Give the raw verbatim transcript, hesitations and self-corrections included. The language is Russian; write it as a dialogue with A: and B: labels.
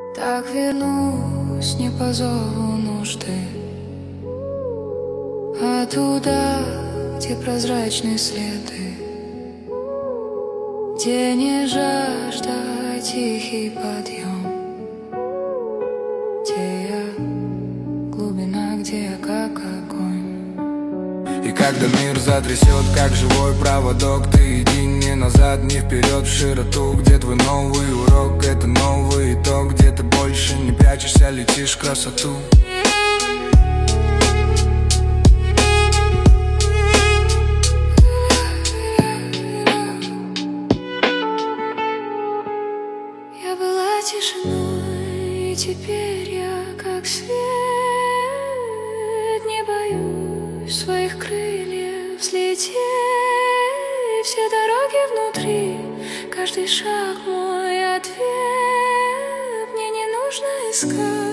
A: Так вернусь не по зову нужды, а туда, где прозрачные следы, где не жажда, а тихий подъем, где я глубина, где я как огонь.
B: И когда мир затрясет, как живой проводок, ты иди не назад, не вперед, в широту. Где твой новый урок, это новый итог, где ты больше не прячешься, летишь в красоту.
A: Я была тишиной, и теперь я как свет. Не боюсь своих крыльев взлететь. Все дороги внутри, каждый шаг мой ответ. Мне не нужно искать